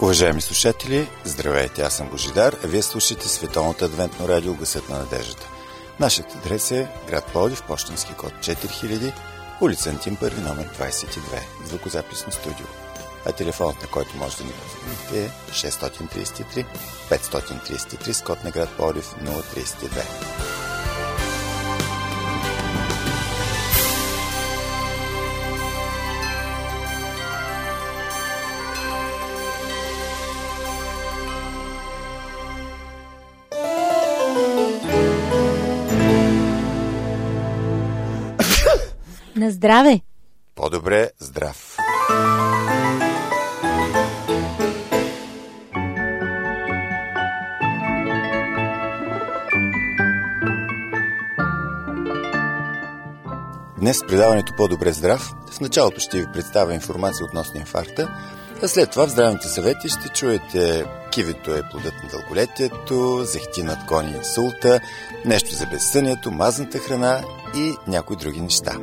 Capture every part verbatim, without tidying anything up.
Уважаеми слушатели, здравейте, аз съм Божидар, а вие слушате Световното адвентно радио Гласът на надеждата. Нашият адрес е град Пловдив, пощенски код четири хиляди, улица Антим първи, номер двадесет и две, звукозаписно студио. А телефонът, на който може да ни позвоните, е шест три три пет три три с код на град Пловдив нула три две. На здраве! По-добре здрав! Днес в предаването По-добре здрав в началото ще ви представя информация относно инфаркта, а след това в здравните съвети ще чуете кивито е плодът на дълголетието, зехтинът гони инсулта, нещо за безсънието, мазната храна и някои други неща.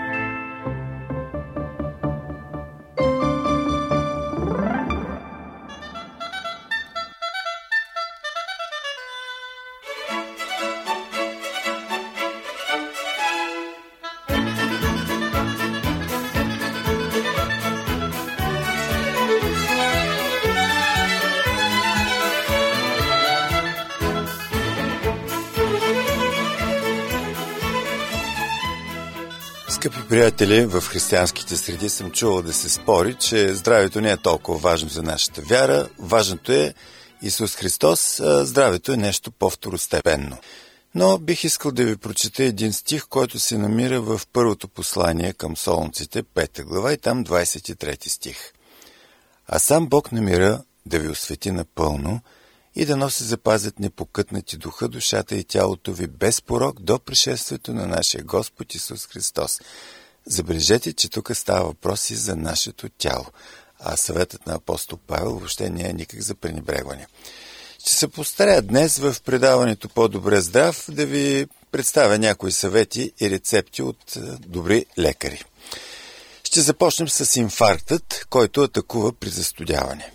Скъпи приятели, в християнските среди съм чувал да се спори, че здравето не е толкова важно за нашата вяра. Важното е Исус Христос, а здравето е нещо по-второстепенно. Но бих искал да ви прочета един стих, който се намира в първото послание към Солунците, пета глава и там двадесет и трети стих. А сам Бог на мира да ви освети напълно и да носи запазят непокътнати духа, душата и тялото ви без порок до пришествието на нашия Господ Исус Христос. Забележете, че тук става въпрос и за нашето тяло, а съветът на апостол Павел въобще не е никак за пренебрегване. Ще се постарая днес в предаването По-добре здрав да ви представя някои съвети и рецепти от добри лекари. Ще започнем с инфарктът, който атакува при застудяване.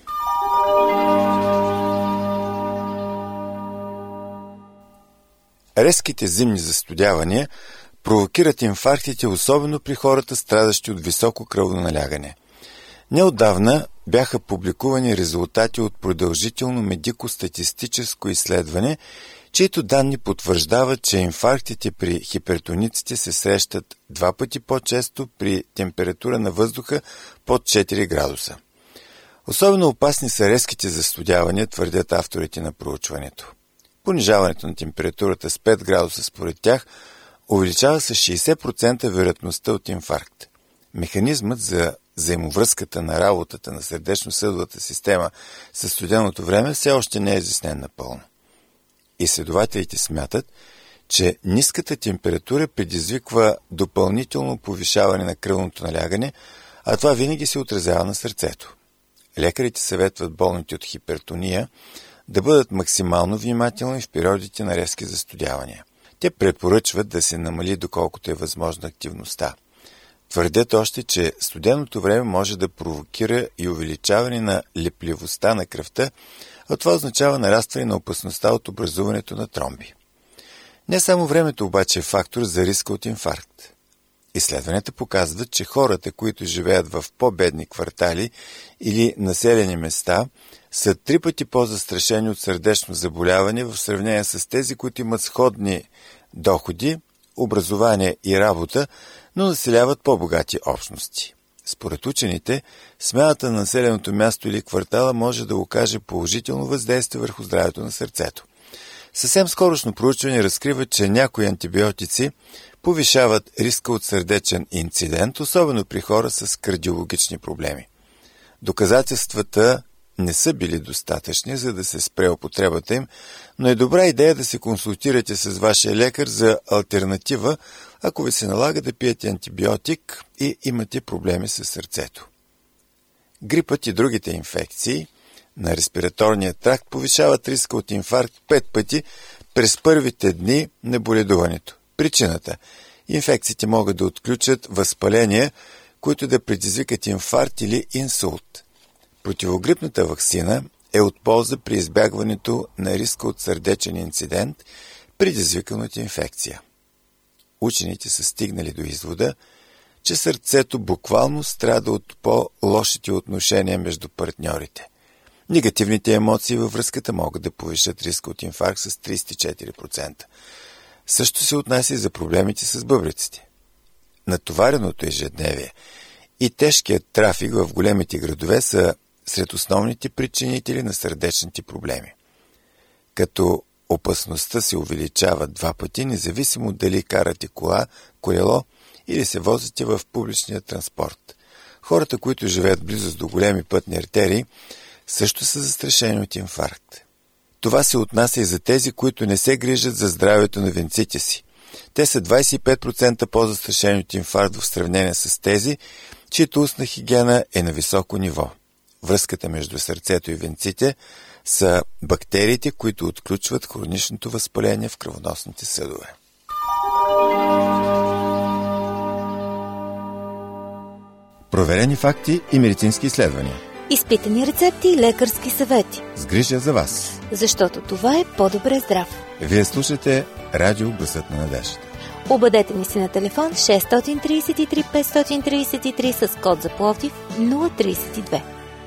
Резките зимни застудявания провокират инфарктите, особено при хората, страдащи от високо кръвоналягане. Неотдавна бяха публикувани резултати от продължително медико-статистическо изследване, чието данни потвърждават, че инфарктите при хипертониците се срещат два пъти по-често при температура на въздуха под четири градуса. Особено опасни са резките застудявания, твърдят авторите на проучването. Понижаването на температурата с пет градуса според тях увеличава с шейсет процента вероятността от инфаркт. Механизмът за взаимовръзката на работата на сърдечно-съдовата система със студеното време все още не е изяснен напълно. Изследователите смятат, че ниската температура предизвиква допълнително повишаване на кръвното налягане, а това винаги се отразява на сърцето. Лекарите съветват болните от хипертония да бъдат максимално внимателни в периодите на резки застудявания. Те препоръчват да се намали доколкото е възможна активността. Твърдят още, че студеното време може да провокира и увеличаване на лепливостта на кръвта, а това означава нарастване на опасността от образуването на тромби. Не само времето обаче е фактор за риска от инфаркт. Изследванията показват, че хората, които живеят в по-бедни квартали или населени места, са три пъти по-застрашени от сърдечно заболяване в сравнение с тези, които имат сходни доходи, образование и работа, но населяват по-богати общности. Според учените, смяната на населеното място или квартала може да окаже положително въздействие върху здравето на сърцето. Съвсем скорошно проучване разкрива, че някои антибиотици повишават риска от сърдечен инцидент, особено при хора с кардиологични проблеми. Доказателствата не са били достатъчни, за да се спре употребата им, но е добра идея да се консултирате с вашия лекар за алтернатива, ако ви се налага да пиете антибиотик и имате проблеми с сърцето. Грипът и другите инфекции на респираторния тракт повишават риска от инфаркт пет пъти през първите дни на боледуването. Причината – инфекциите могат да отключат възпаления, които да предизвикат инфаркт или инсулт. Противогрипната ваксина е от полза при избягването на риска от сърдечен инцидент, предизвикан от инфекция. Учените са стигнали до извода, че сърцето буквално страда от по-лошите отношения между партньорите. Негативните емоции във връзката могат да повишат риска от инфаркт с тридесет и четири процента. Също се отнася и за проблемите с бъбреците. Натовареното ежедневие и тежкият трафик в големите градове са сред основните причинители на сърдечните проблеми. Като опасността се увеличава два пъти, независимо дали карате кола, колело или се возите в публичния транспорт. Хората, които живеят близост до големи пътни артерии, също са застрашени от инфаркт. Това се отнася и за тези, които не се грижат за здравето на венците си. Те са двадесет и пет процента по-застрашени от инфаркт в сравнение с тези, чието устна хигиена е на високо ниво. Връзката между сърцето и венците са бактериите, които отключват хроничното възпаление в кръвоносните съдове. Проверени факти и медицински изследвания. Изпитани рецепти и лекарски съвети. С грижа за вас. Защото това е по-добре здрав. Вие слушате Радио Гласът на надеждата. Обадете ни се на телефон шест три три пет три три с код за Пловдив нула три две.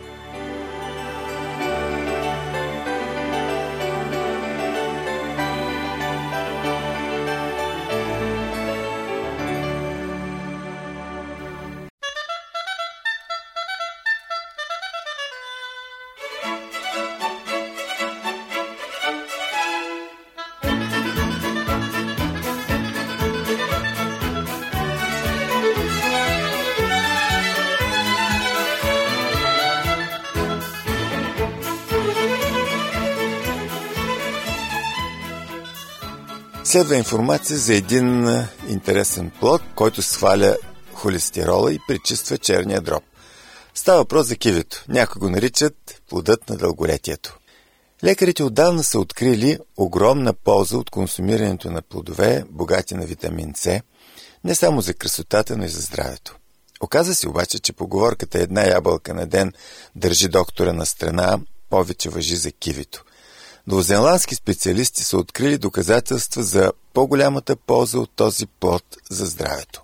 Следва информация за един интересен плод, който сваля холестерола и пречиства черния дроб. Става въпрос за кивито. Някои го наричат плодът на дълголетието. Лекарите отдавна са открили огромна полза от консумирането на плодове, богати на витамин С, не само за красотата, но и за здравето. Оказва се обаче, че поговорката една ябълка на ден държи доктора на страна, повече важи за кивито. Новозеландски специалисти са открили доказателства за по-голямата полза от този плод за здравето.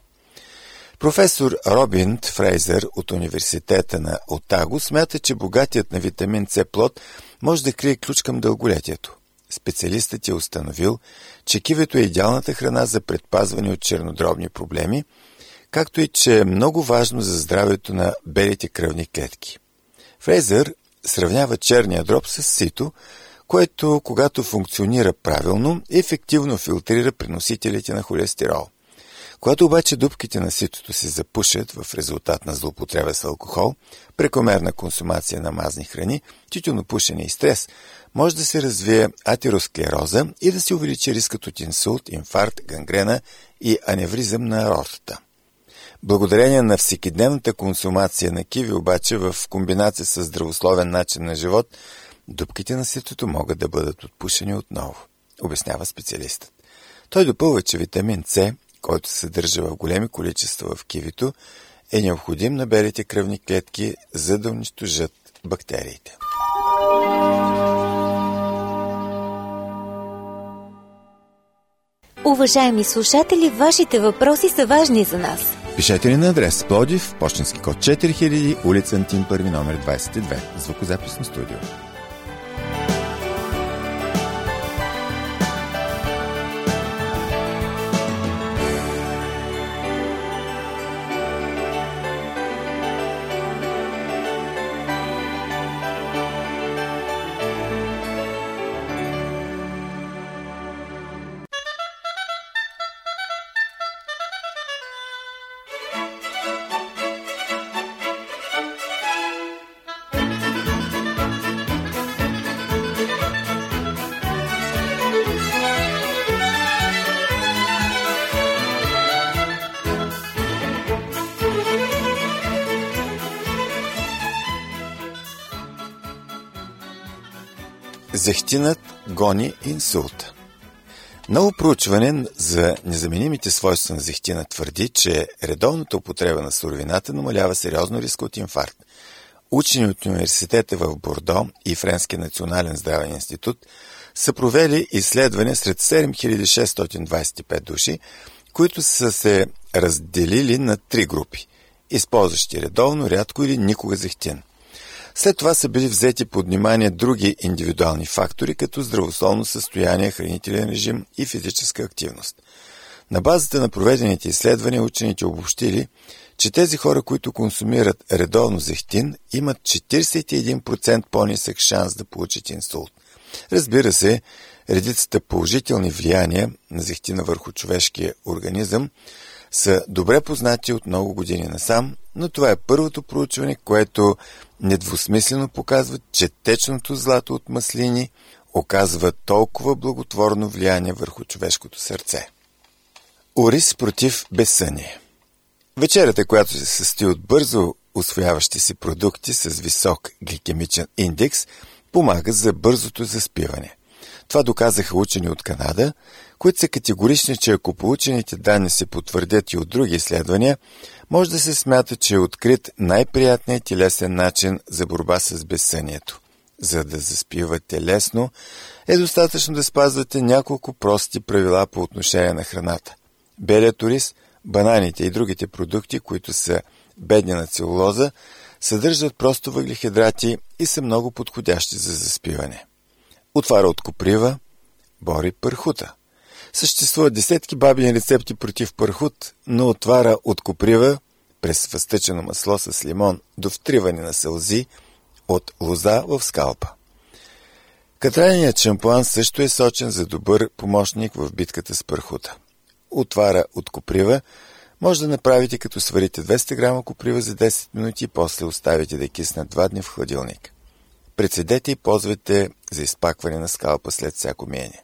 Професор Робин Фрейзър от университета на Отаго смята, че богатият на витамин С плод може да крие ключ към дълголетието. Специалистът е установил, че кивето е идеалната храна за предпазване от чернодробни проблеми, както и че е много важно за здравето на белите кръвни клетки. Фрейзър сравнява черния дроб с сито, което, когато функционира правилно, ефективно филтрира преносителите на холестерол. Когато обаче дупките на ситото се запушат в резултат на злоупотреба с алкохол, прекомерна консумация на мазни храни, тютюнопушене и стрес, може да се развие атеросклероза и да се увеличи рискът от инсулт, инфаркт, гангрена и аневризъм на аортата. Благодарение на всекидневната консумация на киви обаче в комбинация с здравословен начин на живот, дупките на ситото могат да бъдат отпушени отново, обяснява специалистът. Той допълва, че витамин С, който се съдържа в големи количества в кивито, е необходим на белите кръвни клетки, за да унищожат бактериите. Уважаеми слушатели, вашите въпроси са важни за нас. Пишете ни на адрес Пловдив, пощенски код четири хиляди, улица Антим първи, номер двадесет и две, звукозаписно студио. Зехтинът гони инсулта. Ново проучване за незаменимите свойства на зехтина твърди, че редовната употреба на суровината намалява сериозно риска от инфаркт. Учени от университета в Бордо и Френския национален здравен институт са провели изследване сред седем хиляди шестстотин двадесет и пет души, които са се разделили на три групи, използващи редовно, рядко или никога зехтин. След това са били взети под внимание други индивидуални фактори, като здравословно състояние, хранителен режим и физическа активност. На базата на проведените изследвания учените обобщили, че тези хора, които консумират редовно зехтин, имат четиридесет и един процента по-нисък шанс да получат инсулт. Разбира се, редицата положителни влияния на зехтина върху човешкия организъм са добре познати от много години насам, но това е първото проучване, което недвусмислено показва, че течното злато от маслини оказва толкова благотворно влияние върху човешкото сърце. Ориз против безсъние. Вечерята, която се състои от бързо усвояващи се продукти с висок гликемичен индекс, помага за бързото заспиване. Това доказаха учени от Канада, които са категорични, че ако получените данни се потвърдят и от други изследвания, може да се смята, че е открит най-приятният и лесен начин за борба с безсънието. За да заспивате лесно, е достатъчно да спазвате няколко прости правила по отношение на храната. Белият ориз, бананите и другите продукти, които са бедни на целулоза, съдържат просто въглехидрати и са много подходящи за заспиване. Отвара от коприва бори пърхута. Съществуват десетки бабини рецепти против пърхут, но отвара от коприва през възтъчено масло с лимон до втриване на сълзи от лоза в скалпа. Катреният шампуан също е сочен за добър помощник в битката с пърхута. Отвара от коприва може да направите като сварите двеста грама коприва за десет минути и после оставите да кисне два дни в хладилник. Прецедете и ползвайте за изпакване на скалпа след всяко миене.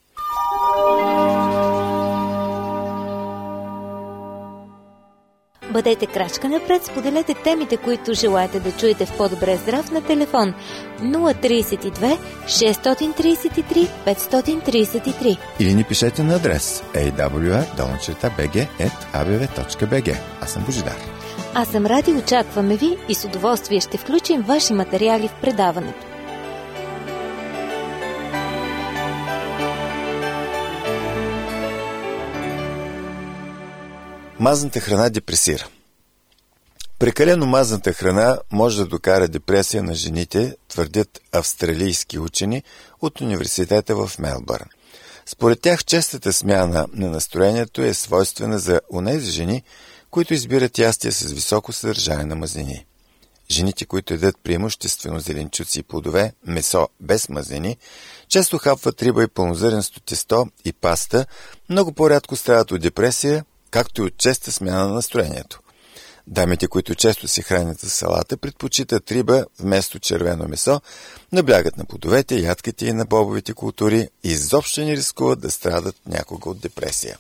Бъдете крачка напред, споделете темите, които желаете да чуете в По-добре здрав на телефон нула три две шест три три пет три три или ни пишете на адрес ей дабъл ю ар долна би джи ет а бе ве точка би джи. Аз съм Божидар. Аз съм Ради, очакваме ви и с удоволствие ще включим ваши материали в предаването. Мазната храна депресира. Прекалено мазната храна може да докара депресия на жените, твърдят австралийски учени от университета в Мелбърн. Според тях честата смяна на настроението е свойствена за онези жени, които избират ястия с високо съдържание на мазнини. Жените, които едат преимуществено зеленчуци и плодове, месо без мазнини, често хапват риба и пълнозърнесто тесто и паста, много по-рядко страдат от депресия, както и от честа смяна на настроението. Дамите, които често се хранят с салата, предпочитат риба вместо червено месо, наблягат на плодовете, ядките и на бобовите култури и изобщо не рискуват да страдат някога от депресия.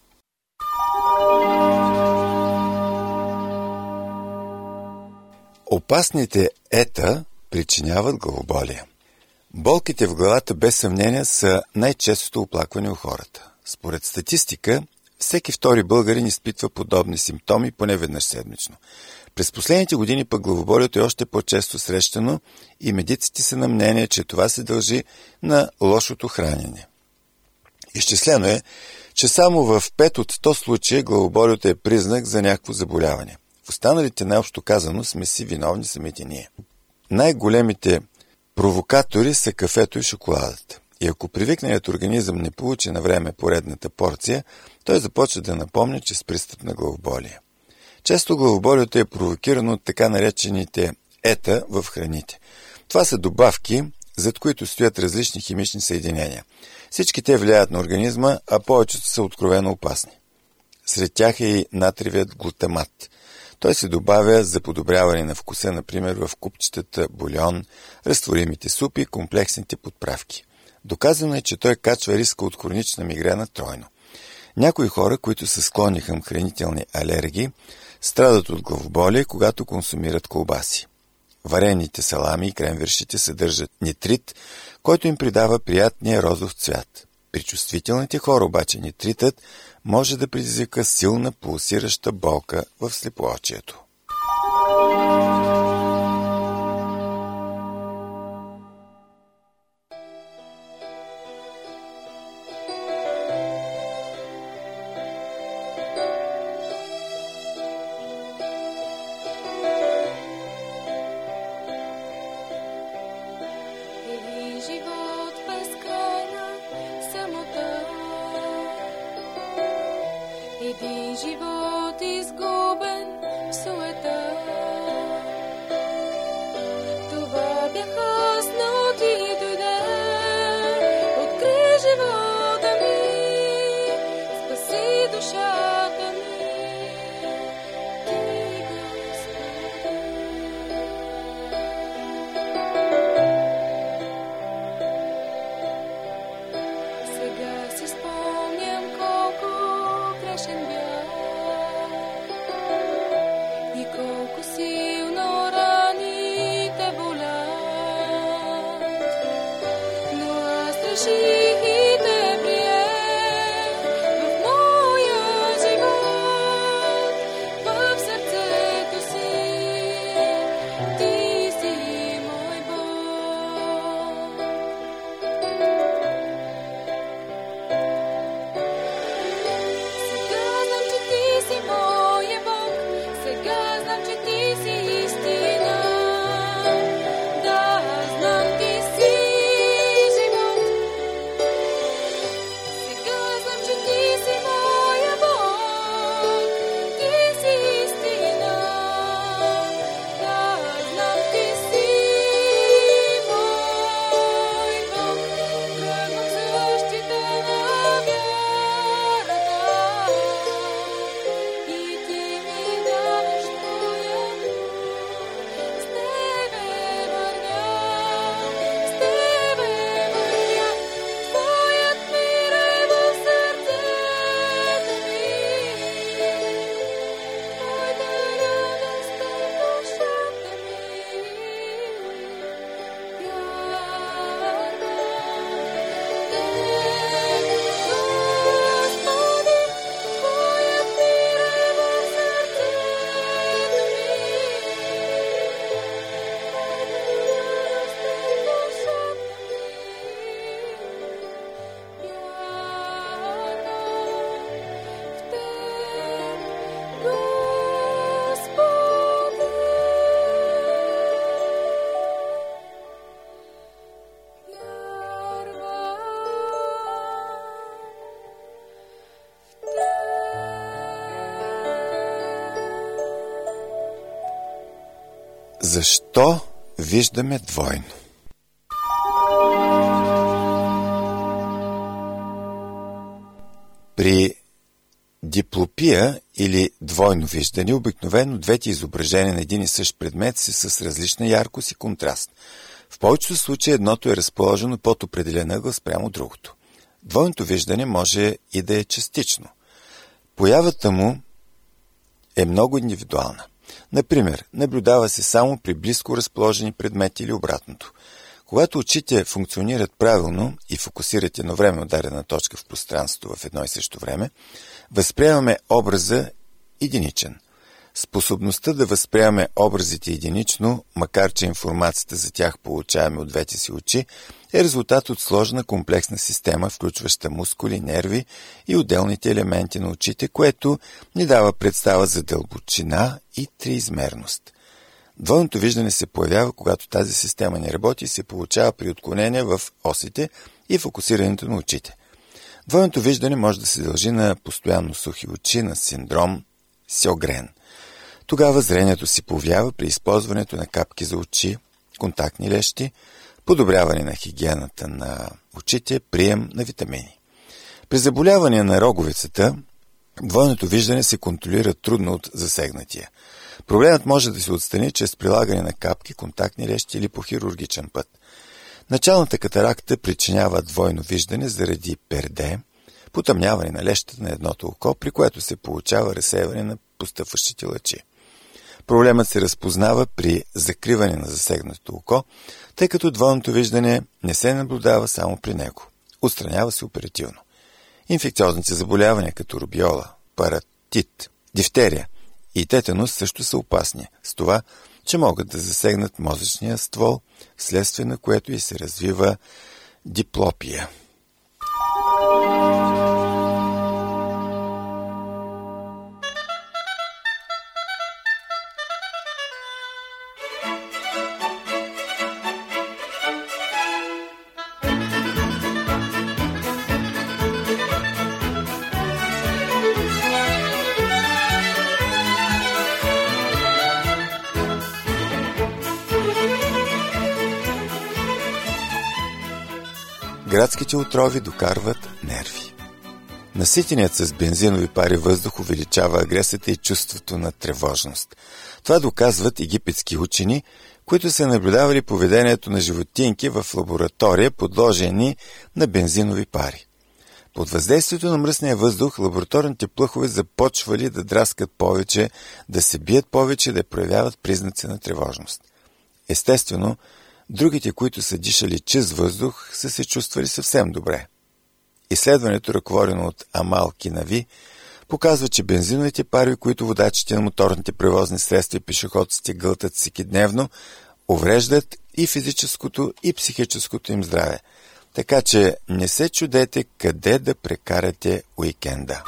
Опасните ета причиняват главоболие. Болките в главата без съмнение са най-честото оплакване у хората. Според статистика, всеки втори българин изпитва подобни симптоми поне веднъж седмично. През последните години пък главоболието е още по-често срещано и медиците са на мнение, че това се дължи на лошото хранене. Изчислено е, че само в пет от сто случаи главоболието е признак за някакво заболяване. В останалите, най-общо казано, сме си виновни самите ние. Най-големите провокатори са кафето и шоколадът. И ако привикналият организъм не получи на време поредната порция, той започва да напомня, че с пристъп на главоболие. Често главоболието е провокирано от така наречените ета в храните. Това са добавки, зад които стоят различни химични съединения. Всички те влияят на организма, а повечето са откровено опасни. Сред тях е и натриевият глутамат. Той се добавя за подобряване на вкуса, например в купчетата, бульон, разтворимите супи и комплексните подправки. Доказано е, че той качва риска от хронична мигрена тройно. Някои хора, които са склонни към хранителни алергии, страдат от главоболие, когато консумират колбаси. Варените салами и кремвиршите съдържат нитрит, който им придава приятния розов цвят. При чувствителните хора обаче нитритът може да предизвика силна пулсираща болка в слепоочието. един живот изгубен в суета. Това бях аз, но ти дойде, откри живота ми, спаси душата ми. Ти, Господи. Сега си спомням колко грешен бях и колко силно раните болят, но аз реших и те приех в моя живот, в сърцето си. Ти си мой Бог. Сега знам, че ти си моя Бог. Сега знам, че ти си истина. Да, знам, ти си живот. Сега знам, че ти си моя Бог. Ти си истина. Да, знам, ти си мой Бог. Тръгвам с защита на вярата и ти ми даваш твоя дух. С тебе вървя, с тебе вървя. Твоят мир е в сърцето ми. Твоята радост е в душата ми. Вярвам в Теб, Господи, Твоят мир е в сърцето ми. Защо виждаме двойно? При диплопия или двойно виждане обикновено двете изображения на един и същ предмет са с различна яркост и контраст. В повечето случаи едното е разположено под определен ъгъл спрямо другото. Двойното виждане може и да е частично. Появата му е много индивидуална. Например, наблюдава се само при близко разположени предмети или обратното. Когато очите функционират правилно и фокусират едновременно дадена точка в пространството в едно и също време, възприемаме образа единичен. Способността да възприемаме образите единично, макар че информацията за тях получаваме от двете си очи, е резултат от сложна комплексна система, включваща мускули, нерви и отделните елементи на очите, което ни дава представа за дълбочина и триизмерност. Двойното виждане се появява, когато тази система не работи и се получава при отклонение в осите и фокусирането на очите. Двойното виждане може да се дължи на постоянно сухи очи, на синдром Сьогрен. Тогава зрението се повлиява при използването на капки за очи, контактни лещи, подобряване на хигиената на очите, прием на витамини. При заболяване на роговицата, двойното виждане се контролира трудно от засегнатия. Проблемът може да се отстрани чрез прилагане на капки, контактни лещи или по хирургичен път. Началната катаракта причинява двойно виждане заради перде, потъмняване на лещата на едното око, при което се получава разсейване на постъпващите лъчи. Проблемът се разпознава при закриване на засегнатото око, тъй като двойното виждане не се наблюдава само при него. Отстранява се оперативно. Инфекциозните заболявания, като рубиола, паратит, дифтерия и тетанус също са опасни, с това, че могат да засегнат мозъчния ствол, вследствие на което и се развива диплопия. градските отрови докарват нерви. Наситеният с бензинови пари въздух увеличава агресията и чувството на тревожност. Това доказват египетски учени, които са наблюдавали поведението на животинки в лаборатория, подложени на бензинови пари. Под въздействието на мръсния въздух, лабораторните плъхове започвали да драскат повече, да се бият повече, да проявяват признаци на тревожност. Естествено, другите, които са дишали чист въздух, са се чувствали съвсем добре. Изследването, ръководено от Амал Кинави, показва, че бензиновите пари, които водачите на моторните превозни средства и пешеходците гълтат всекидневно, увреждат и физическото, и психическото им здраве. Така че не се чудете къде да прекарате уикенда.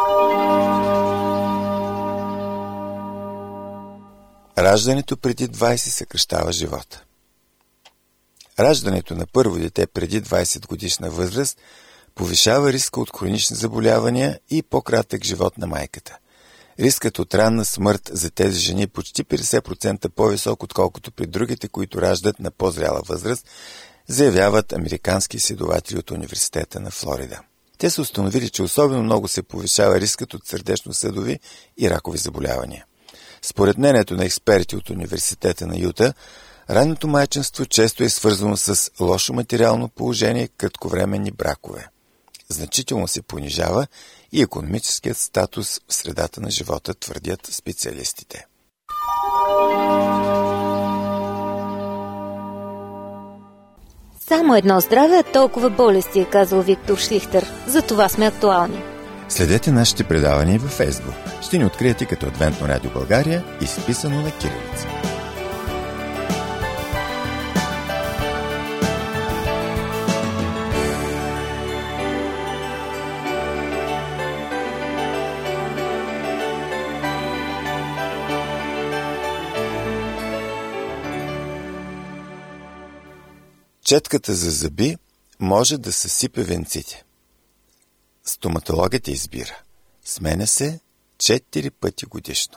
Раждането преди двайсет съкращава живота. Раждането на първо дете преди двайсет годишна възраст повишава риска от хронични заболявания и по-кратък живот на майката. Рискът от ранна смърт за тези жени е почти петдесет процента по-висок, отколкото при другите, които раждат на по-зряла възраст, заявяват американски изследователи от Университета на Флорида. Те са установили, че особено много се повишава рискът от сърдечно-съдови и ракови заболявания. Според мнението на експерти от Университета на Юта, ранното майчинство често е свързано с лошо материално положение и кратковременни бракове. Значително се понижава и икономическият статус в средата на живота, твърдят специалистите. Само едно здраве, а толкова болести, е казал Виктор Шлихтер. За това сме актуални. Следете нашите предавания във Фейсбук. Ще ни откриете като Адвентно радио България, изписано на кирилица. Четката за зъби може да съсипе венците. Стоматологът избира. Сменя се четири пъти годишно.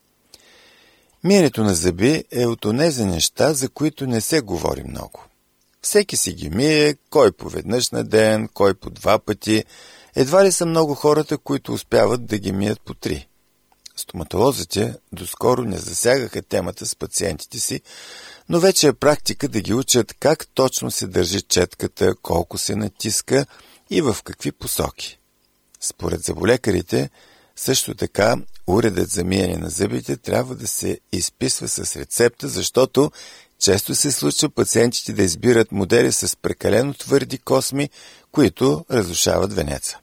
Миенето на зъби е от онези неща, за които не се говори много. Всеки си ги мие, кой по веднъж на ден, кой по два пъти. Едва ли са много хората, които успяват да ги мият по три. Стоматолозите доскоро не засягаха темата с пациентите си, но вече е практика да ги учат как точно се държи четката, колко се натиска и в какви посоки. Според зъболекарите, също така, уредът за миене на зъбите трябва да се изписва с рецепта, защото често се случва пациентите да избират модели с прекалено твърди косми, които разрушават венеца.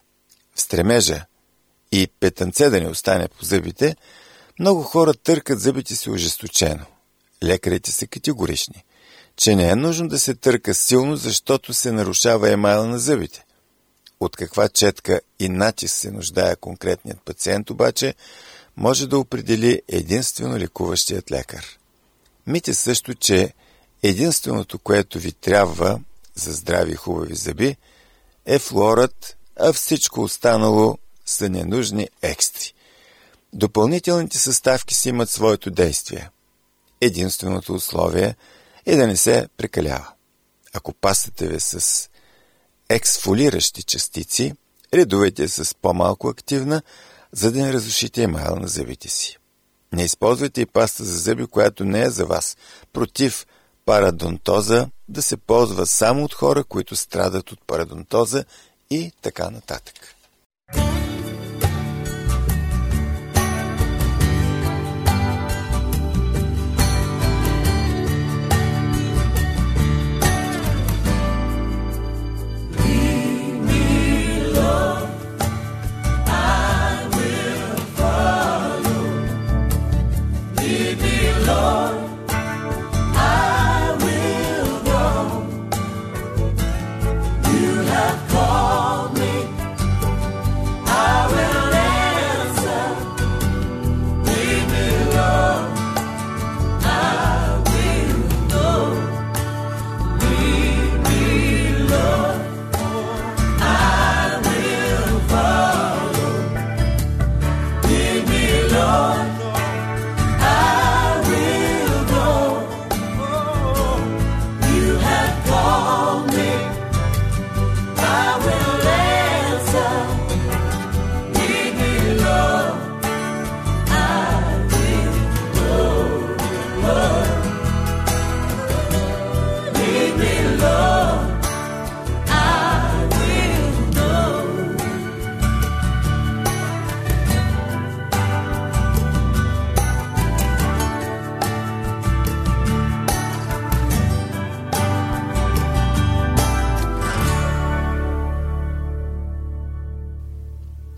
В стремежа и петънце да не остане по зъбите, много хора търкат зъбите си ожесточено. Лекарите са категорични, че не е нужно да се търка силно, защото се нарушава емайла на зъбите. От каква четка и натиск се нуждае конкретният пациент обаче, може да определи единствено лекуващият лекар. Мите също, че единственото, което ви трябва за здрави и хубави зъби, е флуорът, а всичко останало са ненужни екстри. Допълнителните съставки си имат своето действие. Единственото условие е да не се прекалява. Ако пастата ви с ексфолиращи частици, редувайте с по-малко активна, за да не разрушите емайла на зъбите си. Не използвайте и паста за зъби, която не е за вас. Против парадонтоза да се ползва само от хора, които страдат от парадонтоза и така нататък.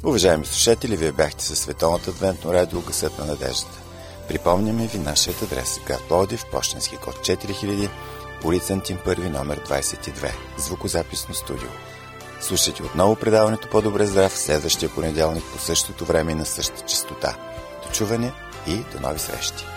Уважаеми слушатели, вие бяхте със Световното адвентно радио Гласът на надеждата. Припомняме ви нашият адрес: град Пловдив, пощенски код четири хиляди, улица Антим първи, номер двадесет и две, звукозаписно студио. Слушайте отново предаването По-добре здрав следващия понеделник по същото време и на същата честота. До чуване и до нови срещи!